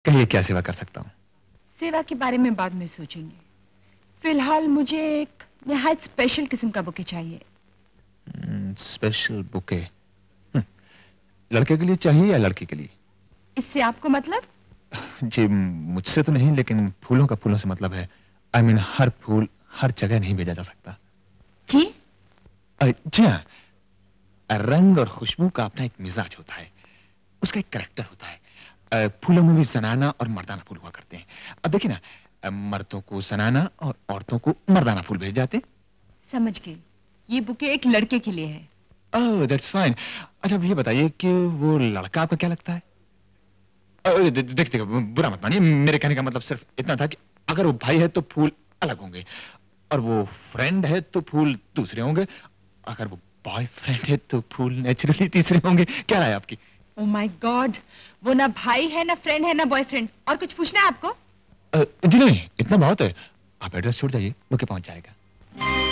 कहिए क्या सेवा कर सकता हूँ? सेवा के बारे में बाद में सोचेंगे। फिलहाल मुझे एक निहायत स्पेशल किस्म का बुके चाहिए। Special bouquet? लड़के के लिए चाहिए या लड़की के लिए? इससे आपको मतलब? जी मुझसे तो नहीं, लेकिन फूलों का फूलों से मतलब है। आई मीन हर फूल हर जगह नहीं भेजा जा सकता। जी? जी हाँ, रंग और खुशबू का अपना एक मिजाज होता है, उसका एक करैक्टर होता है। फूलों में भी जनाना और मर्दाना फूल हुआ करते हैं। अब देखिए ना, मर्दों को जनाना और औरतों को मर्दाना फूल भेज जाते हैं। समझ गई। ये बुके एक लड़के के लिए है। Oh that's fine. अच्छा अब ये बताइए कि वो लड़का आपका क्या लगता है? देखिए बुरा मत मानिए, मेरे कहने का मतलब सिर्फ इतना था कि अगर वो भाई है तो फूल अलग होंगे, और वो फ्रेंड है तो फूल दूसरे होंगे, अगर वो बॉयफ्रेंड है तो फूल नेचुरली तीसरे होंगे। क्या राय है आपकी? ओह माय गॉड, वो ना भाई है ना फ्रेंड है ना बॉयफ्रेंड। और कुछ पूछना है आपको? जी नहीं, इतना बहुत है। आप एड्रेस छोड़ जाइए, बुके पहुंच जाएगा।